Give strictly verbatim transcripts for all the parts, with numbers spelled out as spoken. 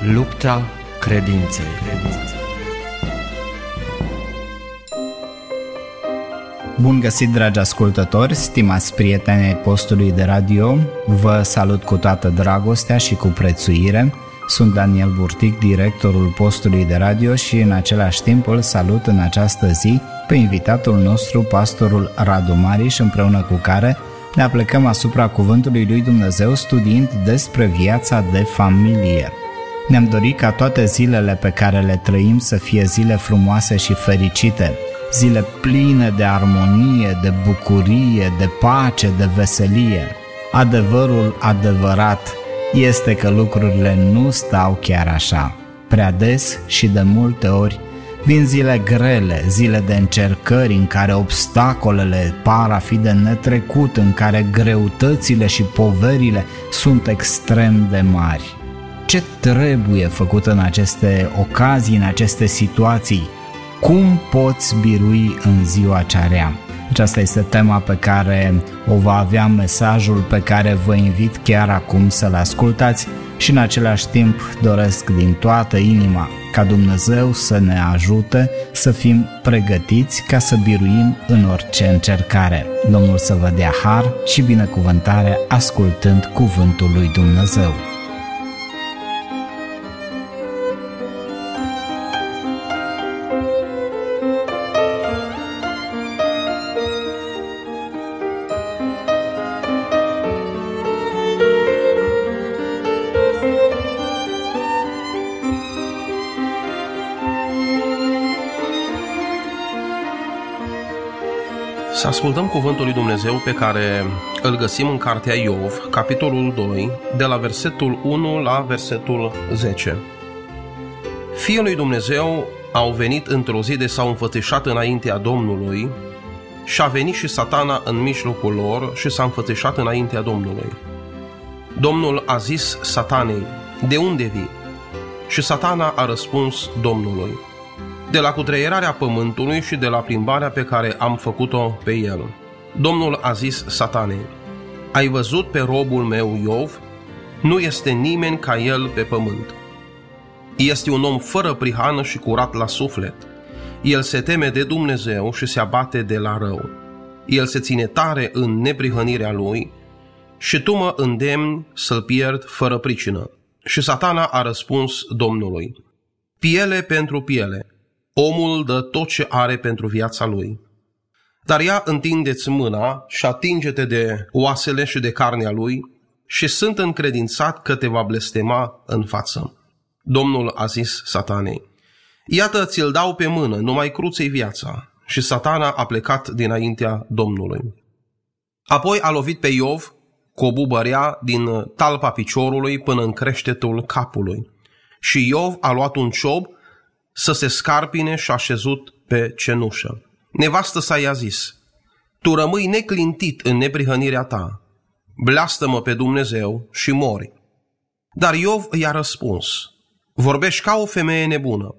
Lupta credinței. Bun găsit, dragi ascultători, stimați prieteni ai postului de radio, vă salut cu toată dragostea și cu prețuire. Sunt Daniel Burtic, directorul postului de radio, și în același timp îl salut în această zi pe invitatul nostru, pastorul Radu Mariș, împreună cu care ne aplecăm asupra cuvântului lui Dumnezeu studiind despre viața de familie. Ne-am dorit ca toate zilele pe care le trăim să fie zile frumoase și fericite, zile pline de armonie, de bucurie, de pace, de veselie. Adevărul adevărat este că lucrurile nu stau chiar așa. Prea des și de multe ori vin zile grele, zile de încercări în care obstacolele par a fi de netrecut, în care greutățile și poverile sunt extrem de mari. Ce trebuie făcut în aceste ocazii, în aceste situații? Cum poți birui în ziua cea rea? Aceasta este tema pe care o va avea mesajul pe care vă invit chiar acum să-l ascultați și în același timp doresc din toată inima ca Dumnezeu să ne ajute să fim pregătiți ca să biruim în orice încercare. Domnul să vă dea har și binecuvântare ascultând cuvântul lui Dumnezeu. Să ascultăm cuvântul lui Dumnezeu pe care îl găsim în cartea Iov, capitolul doi, de la versetul unu la versetul zece. Fiii lui Dumnezeu au venit într-o zi de s-au înfățișat înaintea Domnului și a venit și Satana în mijlocul lor și s-a înfățișat înaintea Domnului. Domnul a zis Satanei: de unde vii? Și Satana a răspuns Domnului: de la cutreierarea pământului și de la plimbarea pe care am făcut-o pe el. Domnul a zis Satanei: ai văzut pe robul meu Iov? Nu este nimeni ca el pe pământ. Este un om fără prihană și curat la suflet. El se teme de Dumnezeu și se abate de la rău. El se ține tare în neprihănirea lui și tu mă îndemni să-l pierd fără pricină. Și Satana a răspuns Domnului: piele pentru piele. Omul dă tot ce are pentru viața lui. Dar ia întindeți mâna și atinge-te de oasele și de carnea lui și sunt încredințat că te va blestema în față. Domnul a zis Satanei: iată, ți-l dau pe mână, numai cruță-i viața. Și Satana a plecat dinaintea Domnului. Apoi a lovit pe Iov cu o bubărea din talpa piciorului până în creștetul capului. Și Iov a luat un ciob să se scarpine și a șezut pe cenușă. Nevastă sa i-a zis: tu rămâi neclintit în neprihănirea ta, bleastă-mă pe Dumnezeu și mori. Dar Iov i-a răspuns: vorbești ca o femeie nebună.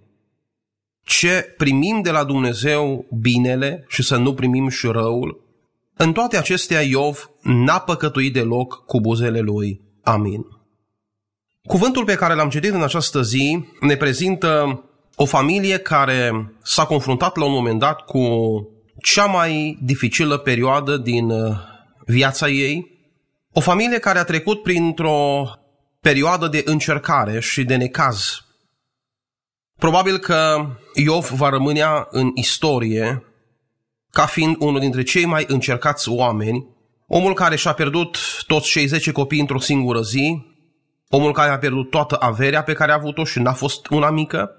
Ce primim de la Dumnezeu binele și să nu primim și răul? În toate acestea Iov n-a păcătuit deloc cu buzele lui. Amin. Cuvântul pe care l-am citit în această zi ne prezintă o familie care s-a confruntat la un moment dat cu cea mai dificilă perioadă din viața ei, o familie care a trecut printr-o perioadă de încercare și de necaz. Probabil că Iov va rămâne în istorie ca fiind unul dintre cei mai încercați oameni, omul care și-a pierdut toți cei zece copii într-o singură zi, omul care a pierdut toată averea pe care a avut-o și n-a fost una mică,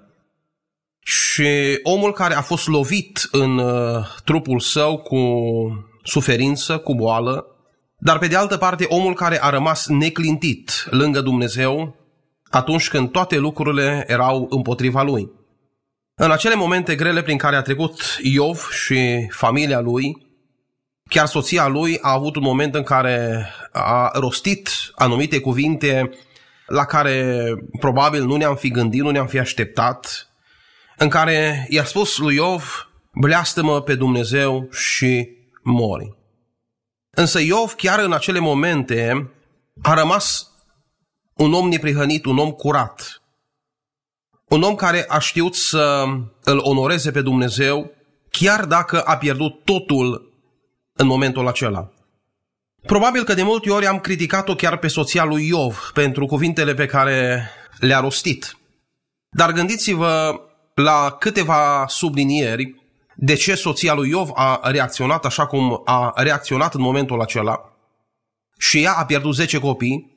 și omul care a fost lovit în uh, trupul său cu suferință, cu boală, dar pe de altă parte omul care a rămas neclintit lângă Dumnezeu atunci când toate lucrurile erau împotriva lui. În acele momente grele prin care a trecut Iov și familia lui, chiar soția lui a avut un moment în care a rostit anumite cuvinte la care probabil nu ne-am fi gândit, nu ne-am fi așteptat, în care i-a spus lui Iov: bleastă-mă pe Dumnezeu și mori. Însă Iov, chiar în acele momente, a rămas un om neprihănit, un om curat. Un om care a știut să îl onoreze pe Dumnezeu, chiar dacă a pierdut totul în momentul acela. Probabil că de multe ori am criticat-o chiar pe soția lui Iov pentru cuvintele pe care le-a rostit. Dar gândiți-vă la câteva sublinieri de ce soția lui Iov a reacționat așa cum a reacționat în momentul acela. Și ea a pierdut zece copii.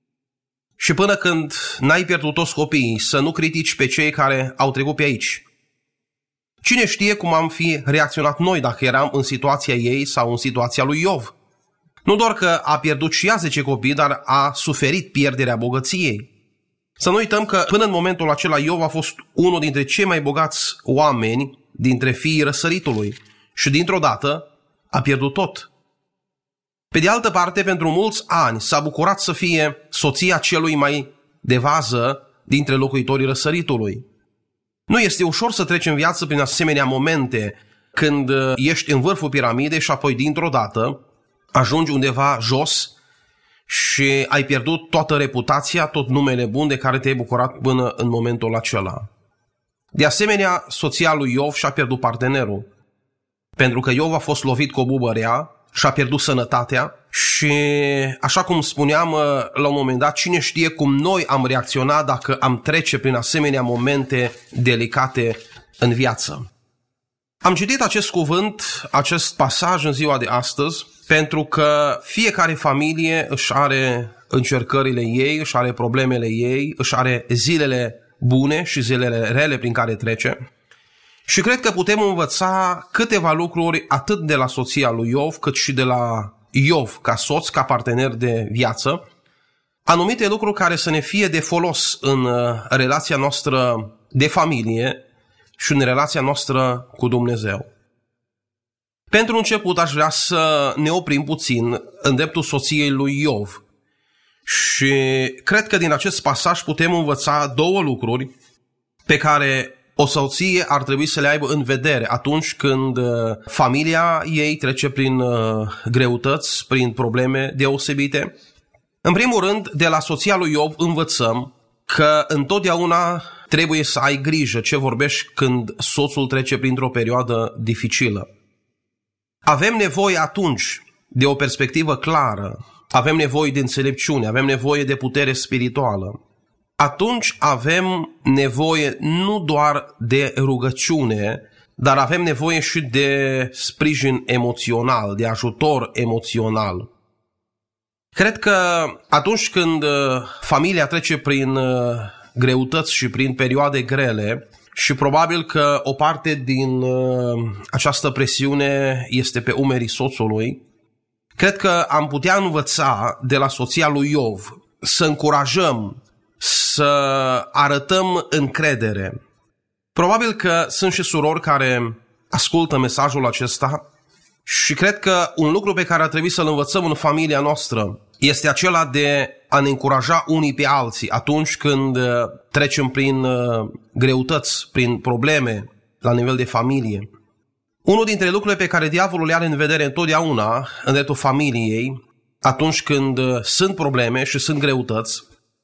Și până când n-ai pierdut toți copiii, să nu critici pe cei care au trecut pe aici. Cine știe cum am fi reacționat noi dacă eram în situația ei sau în situația lui Iov? Nu doar că a pierdut și ea zece copii, dar a suferit pierderea bogăției. Să nu uităm că până în momentul acela Iov a fost unul dintre cei mai bogați oameni dintre fiii răsăritului și dintr-o dată a pierdut tot. Pe de altă parte, pentru mulți ani s-a bucurat să fie soția celui mai de vază dintre locuitorii răsăritului. Nu este ușor să treci în viață prin asemenea momente când ești în vârful piramidei și apoi dintr-o dată ajungi undeva jos și ai pierdut toată reputația, tot numele bun de care te-ai bucurat până în momentul acela. De asemenea, soția lui Iov și-a pierdut partenerul, pentru că Iov a fost lovit cu o bubă rea și-a pierdut sănătatea și, așa cum spuneam la un moment dat, cine știe cum noi am reacționat dacă am trece prin asemenea momente delicate în viață. Am citit acest cuvânt, acest pasaj în ziua de astăzi, pentru că fiecare familie își are încercările ei, își are problemele ei, își are zilele bune și zilele rele prin care trece. Și cred că putem învăța câteva lucruri atât de la soția lui Iov, cât și de la Iov ca soț, ca partener de viață, anumite lucruri care să ne fie de folos în relația noastră de familie și în relația noastră cu Dumnezeu. Pentru început aș vrea să ne oprim puțin în dreptul soției lui Iov și cred că din acest pasaj putem învăța două lucruri pe care o soție ar trebui să le aibă în vedere atunci când familia ei trece prin greutăți, prin probleme deosebite. În primul rând, de la soția lui Iov învățăm că întotdeauna trebuie să ai grijă ce vorbești când soțul trece printr-o perioadă dificilă. Avem nevoie atunci de o perspectivă clară, avem nevoie de înțelepciune, avem nevoie de putere spirituală. Atunci avem nevoie nu doar de rugăciune, dar avem nevoie și de sprijin emoțional, de ajutor emoțional. Cred că atunci când familia trece prin greutăți și prin perioade grele, și probabil că o parte din această presiune este pe umerii soțului, cred că am putea învăța de la soția lui Iov să încurajăm, să arătăm încredere. Probabil că sunt și surori care ascultă mesajul acesta și cred că un lucru pe care ar trebui să-l învățăm în familia noastră este acela de a ne încuraja unii pe alții atunci când trecem prin greutăți, prin probleme la nivel de familie. Unul dintre lucrurile pe care diavolul le are în vedere întotdeauna în dreptul familiei, atunci când sunt probleme și sunt greutăți,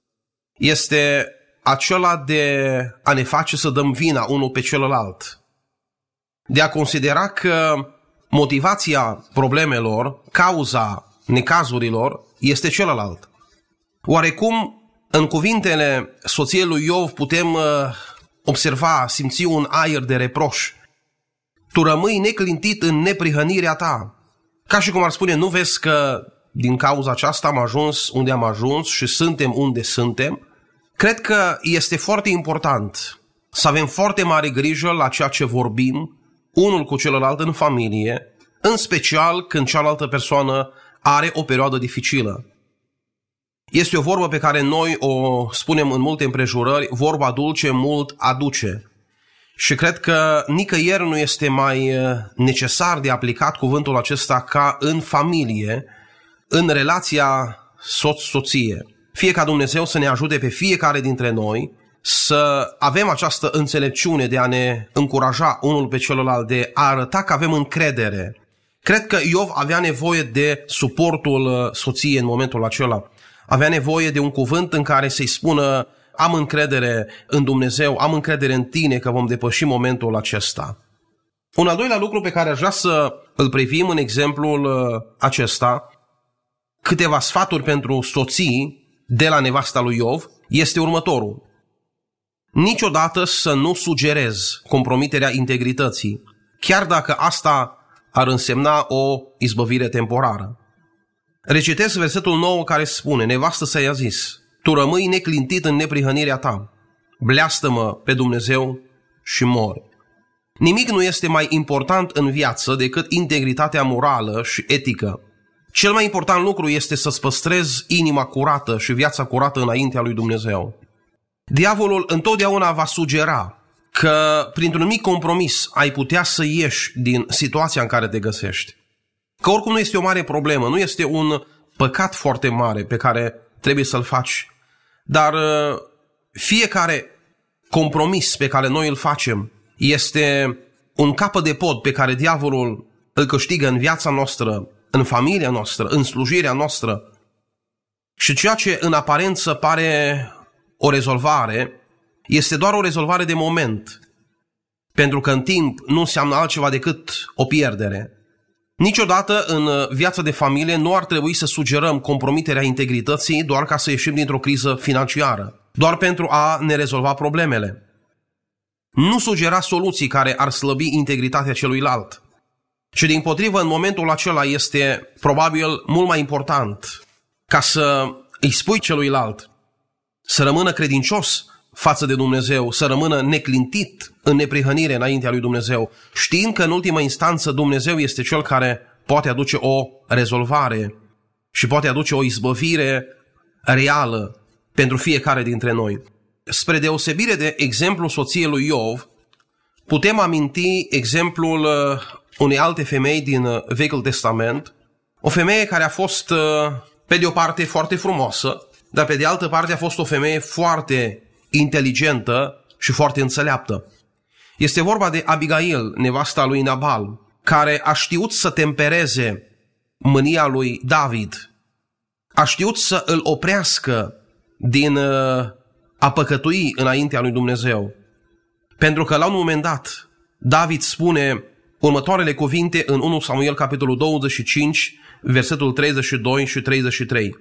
este acela de a ne face să dăm vina unul pe celălalt. De a considera că motivația problemelor, cauza necazurilor, este celălalt. Oarecum, în cuvintele soției lui Iov putem observa, simți un aer de reproș. Tu rămâi neclintit în neprihănirea ta. Ca și cum ar spune, nu vezi că din cauza aceasta am ajuns unde am ajuns și suntem unde suntem? Cred că este foarte important să avem foarte mare grijă la ceea ce vorbim unul cu celălalt în familie, în special când cealaltă persoană are o perioadă dificilă. Este o vorbă pe care noi o spunem în multe împrejurări, vorba dulce mult aduce. Și cred că nicăieri nu este mai necesar de aplicat cuvântul acesta ca în familie, în relația soț-soție. Fie ca Dumnezeu să ne ajute pe fiecare dintre noi să avem această înțelepciune de a ne încuraja unul pe celălalt, de a arăta că avem încredere. Cred că Iov avea nevoie de suportul soției în momentul acela. Avea nevoie de un cuvânt în care să-i spună, am încredere în Dumnezeu, am încredere în tine că vom depăși momentul acesta. Un al doilea lucru pe care aș vrea să îl privim în exemplul acesta, câteva sfaturi pentru soții de la nevasta lui Iov, este următorul. Niciodată să nu sugerezi compromiterea integrității, chiar dacă asta ar însemna o izbăvire temporară. Recitesc versetul nouă care spune, nevastă sa i-a zis, tu rămâi neclintit în neprihănirea ta, bleastă-mă pe Dumnezeu și mori. Nimic nu este mai important în viață decât integritatea morală și etică. Cel mai important lucru este să-ți păstrezi inima curată și viața curată înaintea lui Dumnezeu. Diavolul întotdeauna va sugera că printr-un mic compromis ai putea să ieși din situația în care te găsești. Că oricum nu este o mare problemă, nu este un păcat foarte mare pe care trebuie să-l faci. Dar fiecare compromis pe care noi îl facem este un capăt de pod pe care diavolul îl câștigă în viața noastră, în familia noastră, în slujirea noastră. Și ceea ce în aparență pare o rezolvare, este doar o rezolvare de moment. Pentru că în timp nu înseamnă altceva decât o pierdere. Niciodată în viața de familie nu ar trebui să sugerăm compromiterea integrității doar ca să ieșim dintr-o criză financiară, doar pentru a ne rezolva problemele. Nu sugera soluții care ar slăbi integritatea celuilalt, ci dimpotrivă în momentul acela este probabil mult mai important ca să îi spui celuilalt să rămână credincios față de Dumnezeu, să rămână neclintit în neprihănire înaintea lui Dumnezeu, știind că în ultima instanță Dumnezeu este Cel care poate aduce o rezolvare și poate aduce o izbăvire reală pentru fiecare dintre noi. Spre deosebire de exemplul soției lui Iov, putem aminti exemplul unei alte femei din Vechiul Testament, o femeie care a fost pe de o parte foarte frumoasă, dar pe de altă parte a fost o femeie foarte inteligentă și foarte înțeleaptă. Este vorba de Abigail, nevasta lui Nabal, care a știut să tempereze mânia lui David, a știut să îl oprească din a păcătui înaintea lui Dumnezeu. Pentru că la un moment dat David spune următoarele cuvinte în unu Samuel capitolul douăzeci și cinci, versetul treizeci și doi și treizeci și trei.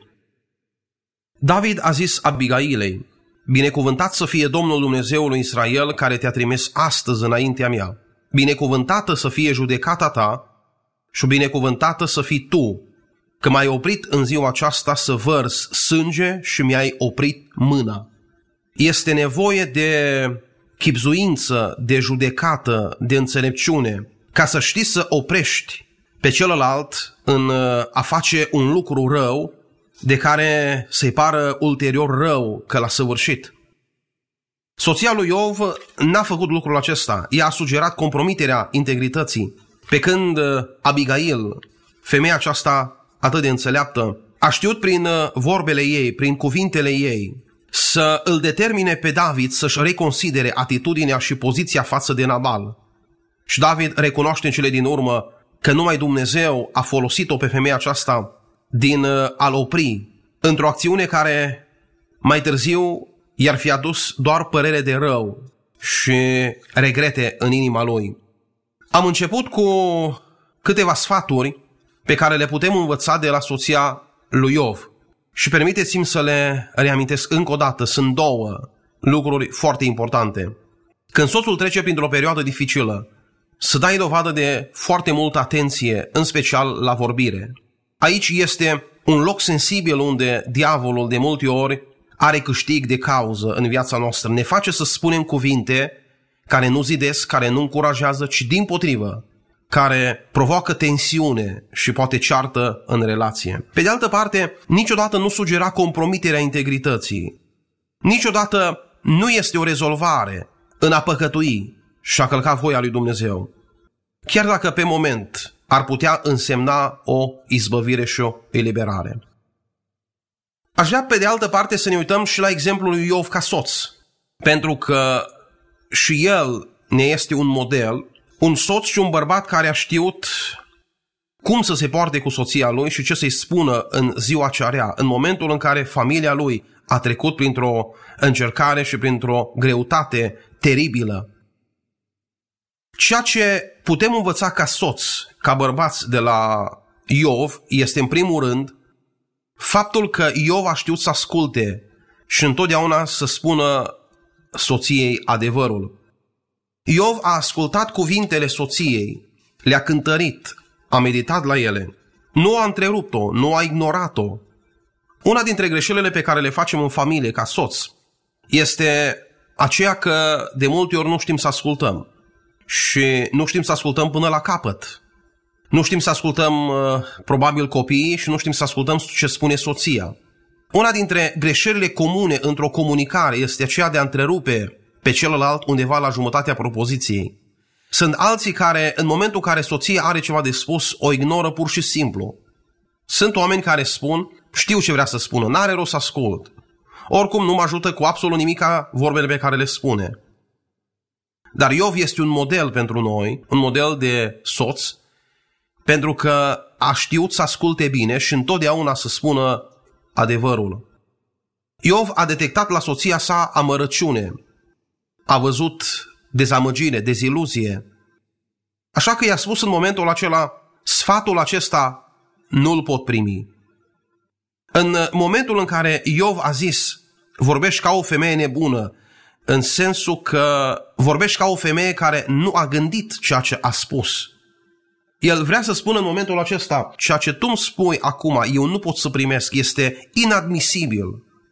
David a zis Abigailei, binecuvântat să fie Domnul Dumnezeul lui Israel care te-a trimis astăzi înaintea mea. Binecuvântată să fie judecata ta și binecuvântată să fii tu, că m-ai oprit în ziua aceasta să vărs sânge și mi-ai oprit mâna. Este nevoie de chibzuință, de judecată, de înțelepciune, ca să știi să oprești pe celălalt în a face un lucru rău, de care să-i pară ulterior rău că l-a săvârșit. Soția lui Iov n-a făcut lucrul acesta. Ea a sugerat compromiterea integrității, pe când Abigail, femeia aceasta atât de înțeleaptă, a știut prin vorbele ei, prin cuvintele ei, să îl determine pe David să-și reconsidere atitudinea și poziția față de Nabal. Și David recunoaște în cele din urmă că numai Dumnezeu a folosit-o pe femeia aceasta din a-l opri într-o acțiune care mai târziu i-ar fi adus doar părere de rău și regrete în inima lui. Am început cu câteva sfaturi pe care le putem învăța de la soția lui Iov și permiteți-mi să le reamintesc încă o dată. Sunt două lucruri foarte importante. Când soțul trece printr-o perioadă dificilă, să dai dovadă de foarte multă atenție, în special la vorbire. Aici este un loc sensibil unde diavolul de multe ori are câștig de cauză în viața noastră. Ne face să spunem cuvinte care nu zidesc, care nu încurajează, ci dimpotrivă, care provoacă tensiune și poate ceartă în relație. Pe de altă parte, niciodată nu sugera compromiterea integrității. Niciodată nu este o rezolvare în a păcătui și a călca voia lui Dumnezeu. Chiar dacă pe moment ar putea însemna o izbăvire și o eliberare. Aș vrea pe de altă parte să ne uităm și la exemplul lui Iov ca soț, pentru că și el ne este un model, un soț și un bărbat care a știut cum să se poarte cu soția lui și ce să-i spună în ziua cea rea, în momentul în care familia lui a trecut printr-o încercare și printr-o greutate teribilă. Ceea ce putem învăța ca soți, ca bărbați de la Iov, este în primul rând faptul că Iov a știut să asculte și întotdeauna să spună soției adevărul. Iov a ascultat cuvintele soției, le-a cântărit, a meditat la ele, nu a întrerupt-o, nu a ignorat-o. Una dintre greșelile pe care le facem în familie ca soți este aceea că de multe ori nu știm să ascultăm și nu știm să ascultăm până la capăt. Nu știm să ascultăm probabil copiii și nu știm să ascultăm ce spune soția. Una dintre greșelile comune într-o comunicare este aceea de a întrerupe pe celălalt undeva la jumătatea propoziției. Sunt alții care, în momentul în care soția are ceva de spus, o ignoră pur și simplu. Sunt oameni care spun, știu ce vrea să spună, n-are rost să ascult. Oricum nu mă ajută cu absolut nimica vorbele pe care le spune. Dar Iov este un model pentru noi, un model de soț, pentru că a știut să asculte bine și întotdeauna să spună adevărul. Iov a detectat la soția sa amărăciune, a văzut dezamăgire, deziluzie. Așa că i-a spus în momentul acela, sfatul acesta nu-l pot primi. În momentul în care Iov a zis, vorbești ca o femeie nebună, în sensul că vorbești ca o femeie care nu a gândit ceea ce a spus. El vrea să spună în momentul acesta, ceea ce tu îmi spui acum, eu nu pot să primesc, este inadmisibil.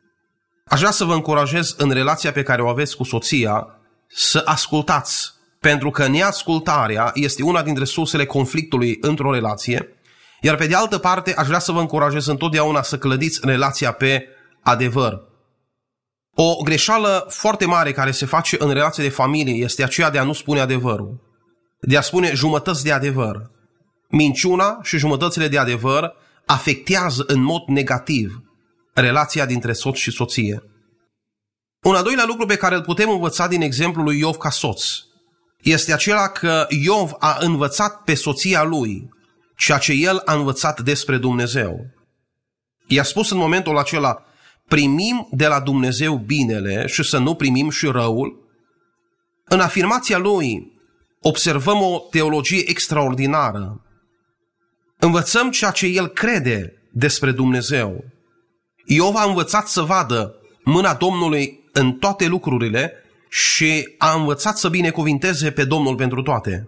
Aș vrea să vă încurajez în relația pe care o aveți cu soția să ascultați, pentru că neascultarea este una dintre sursele conflictului într-o relație, iar pe de altă parte aș vrea să vă încurajez întotdeauna să clădiți relația pe adevăr. O greșeală foarte mare care se face în relație de familie este aceea de a nu spune adevărul, de a spune jumătăți de adevăr. Minciuna și jumătățile de adevăr afectează în mod negativ relația dintre soț și soție. Un al doilea lucru pe care îl putem învăța din exemplul lui Iov ca soț este acela că Iov a învățat pe soția lui ceea ce el a învățat despre Dumnezeu. I-a spus în momentul acela, primim de la Dumnezeu binele și să nu primim și răul. În afirmația lui observăm o teologie extraordinară. Învățăm ceea ce el crede despre Dumnezeu. Iov a învățat să vadă mâna Domnului în toate lucrurile și a învățat să binecuvinteze pe Domnul pentru toate.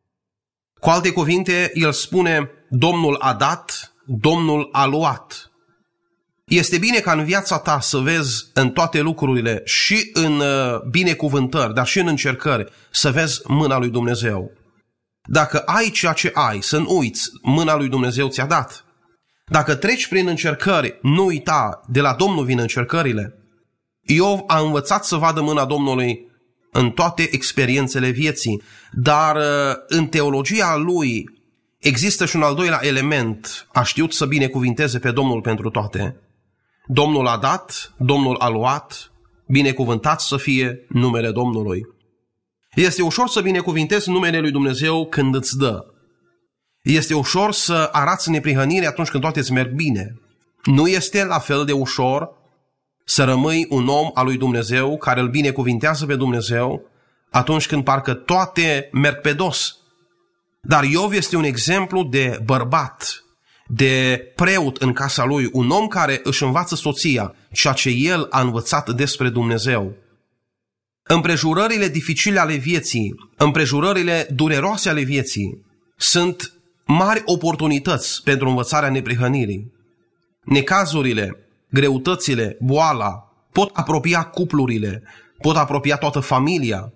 Cu alte cuvinte, el spune, Domnul a dat, Domnul a luat. Este bine ca în viața ta să vezi în toate lucrurile și în binecuvântări, dar și în încercări, să vezi mâna lui Dumnezeu. Dacă ai ceea ce ai, să nu uiți, mâna lui Dumnezeu ți-a dat. Dacă treci prin încercări, nu uita, de la Domnul vin încercările. Iov a învățat să vadă mâna Domnului în toate experiențele vieții, dar în teologia lui există și un al doilea element, a știut să binecuvinteze pe Domnul pentru toate. Domnul a dat, Domnul a luat, binecuvântat să fie numele Domnului. Este ușor să binecuvintezi numele lui Dumnezeu când îți dă. Este ușor să arăți neprihănire atunci când toate îți merg bine. Nu este la fel de ușor să rămâi un om al lui Dumnezeu care îl binecuvintează pe Dumnezeu atunci când parcă toate merg pe dos. Dar Iov este un exemplu de bărbat, de preot în casa lui, un om care își învață soția ceea ce el a învățat despre Dumnezeu. Împrejurările dificile ale vieții, împrejurările dureroase ale vieții sunt mari oportunități pentru învățarea neprihănirii. Necazurile, greutățile, boala pot apropia cuplurile, pot apropia toată familia.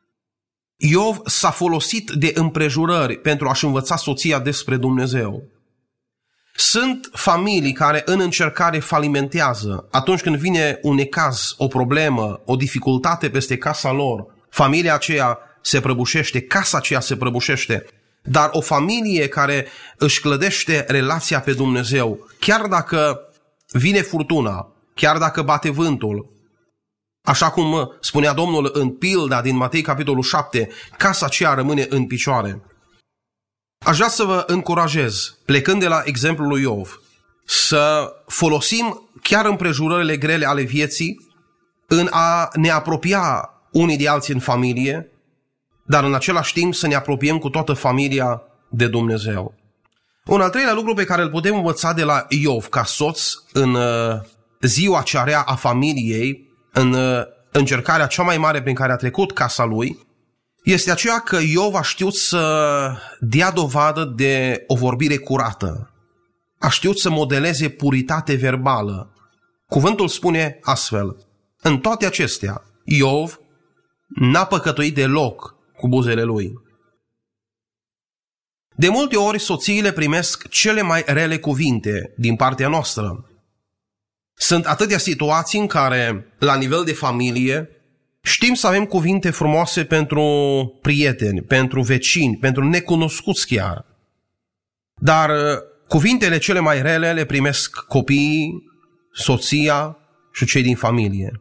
Iov s-a folosit de împrejurări pentru a-și învăța soția despre Dumnezeu. Sunt familii care în încercare falimentează atunci când vine un necaz, o problemă, o dificultate peste casa lor. Familia aceea se prăbușește, casa aceea se prăbușește. Dar o familie care își clădește relația pe Dumnezeu, chiar dacă vine furtuna, chiar dacă bate vântul, așa cum spunea Domnul în pilda din Matei capitolul șapte, casa aceea rămâne în picioare. Aș vrea să vă încurajez, plecând de la exemplul lui Iov, să folosim chiar împrejurările grele ale vieții în a ne apropia unii de alții în familie, dar în același timp să ne apropiem cu toată familia de Dumnezeu. Un al treilea lucru pe care îl putem învăța de la Iov ca soț în ziua cea rea a familiei, în încercarea cea mai mare prin care a trecut casa lui, este aceea că Iov a știut să dea dovadă de o vorbire curată. A știut să modeleze puritate verbală. Cuvântul spune astfel: în toate acestea, Iov n-a păcătuit deloc cu buzele lui. De multe ori, soțiile primesc cele mai rele cuvinte din partea noastră. Sunt atâtea situații în care, la nivel de familie, știm să avem cuvinte frumoase pentru prieteni, pentru vecini, pentru necunoscuți chiar. Dar cuvintele cele mai rele le primesc copiii, soția și cei din familie.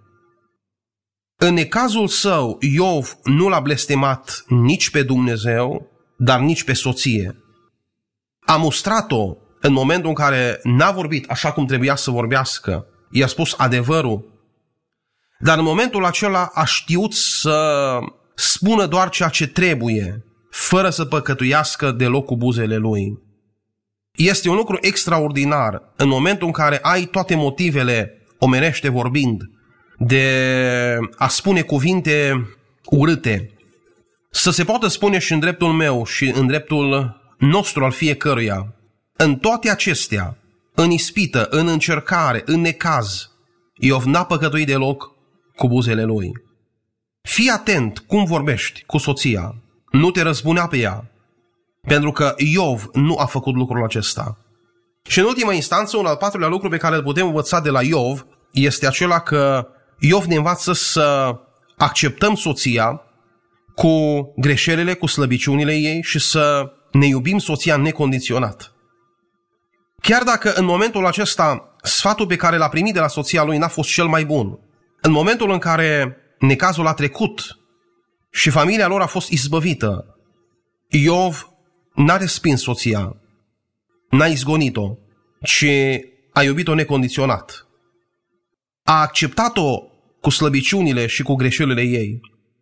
În necazul său, Iov nu l-a blestemat nici pe Dumnezeu, dar nici pe soție. A mustrat-o în momentul în care n-a vorbit așa cum trebuia să vorbească, i-a spus adevărul, dar în momentul acela a știut să spună doar ceea ce trebuie, fără să păcătuiască deloc cu buzele lui. Este un lucru extraordinar în momentul în care ai toate motivele, omenește vorbind, de a spune cuvinte urâte, să se poată spune și în dreptul meu și în dreptul nostru al fiecăruia. În toate acestea, în ispită, în încercare, în necaz, Iov n-a păcătuit deloc cu buzele lui. Fii atent cum vorbești cu soția, nu te răzbunea pe ea, pentru că Iov nu a făcut lucrul acesta. Și în ultima instanță, un al patrulea lucru pe care îl putem învăța de la Iov este acela că Iov ne învață să acceptăm soția cu greșelile, cu slăbiciunile ei și să ne iubim soția necondiționat. Chiar dacă în momentul acesta sfatul pe care l-a primit de la soția lui n-a fost cel mai bun, în momentul în care necazul a trecut și familia lor a fost izbăvită, Iov n-a respins soția, n-a izgonit-o, ci a iubit-o necondiționat. A acceptat-o cu slăbiciunile și cu greșelile ei.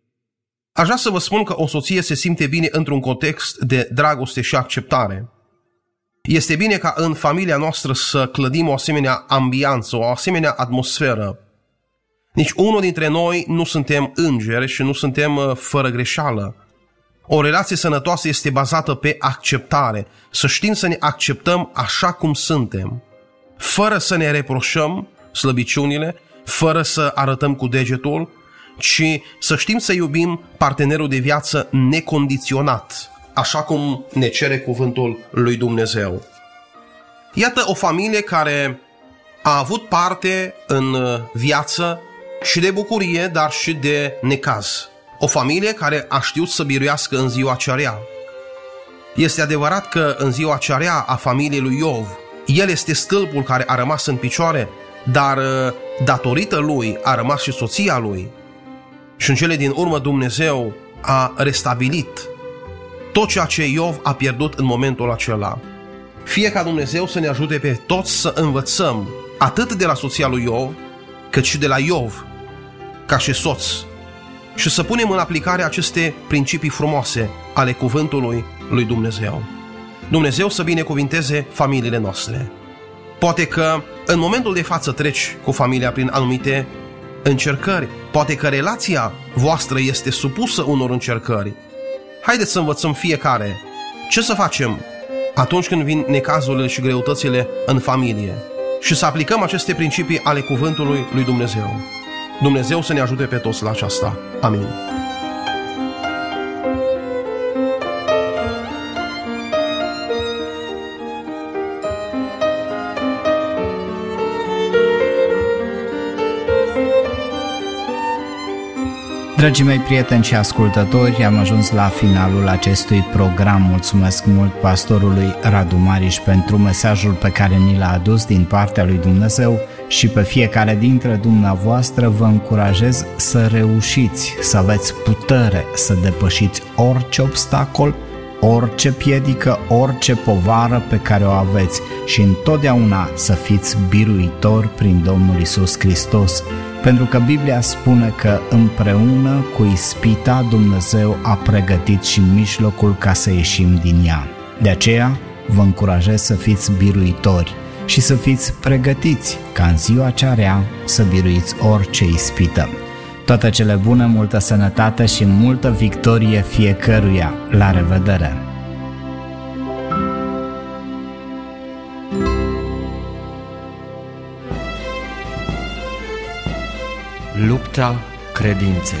Aș vrea să vă spun că o soție se simte bine într-un context de dragoste și acceptare. Este bine ca în familia noastră să clădim o asemenea ambianță, o asemenea atmosferă. Nici unul dintre noi nu suntem îngeri și nu suntem fără greșeală. O relație sănătoasă este bazată pe acceptare, să știm să ne acceptăm așa cum suntem, fără să ne reproșăm slăbiciunile, fără să arătăm cu degetul, ci să știm să iubim partenerul de viață necondiționat, așa cum ne cere cuvântul lui Dumnezeu. Iată o familie care a avut parte în viață și de bucurie, dar și de necaz. O familie care a știut să biruiască în ziua cea rea. Este adevărat că în ziua cea rea a familiei lui Iov, el este stâlpul care a rămas în picioare, dar datorită lui a rămas și soția lui. Și în cele din urmă Dumnezeu a restabilit tot ceea ce Iov a pierdut în momentul acela. Fie ca Dumnezeu să ne ajute pe toți să învățăm atât de la soția lui Iov, cât și de la Iov, ca și soț, și să punem în aplicare aceste principii frumoase ale cuvântului lui Dumnezeu. Dumnezeu să binecuvinteze familiile noastre. Poate că în momentul de față treci cu familia prin anumite încercări, poate că relația voastră este supusă unor încercări. Haideți să învățăm fiecare ce să facem atunci când vin necazurile și greutățile în familie și să aplicăm aceste principii ale cuvântului lui Dumnezeu. Dumnezeu să ne ajute pe toți la aceasta. Amin. Dragii mei prieteni și ascultători, am ajuns la finalul acestui program. Mulțumesc mult pastorului Radu Mariș pentru mesajul pe care ni l-a adus din partea lui Dumnezeu și pe fiecare dintre dumneavoastră vă încurajez să reușiți, să aveți putere să depășiți orice obstacol, orice piedică, orice povară pe care o aveți și întotdeauna să fiți biruitori prin Domnul Iisus Hristos, pentru că Biblia spune că împreună cu ispita Dumnezeu a pregătit și mijlocul ca să ieșim din ea. De aceea vă încurajez să fiți biruitori și să fiți pregătiți ca în ziua cea rea să biruiți orice ispită. Toate cele bune, multă sănătate și multă victorie fiecăruia. La revedere! Lupta credinței.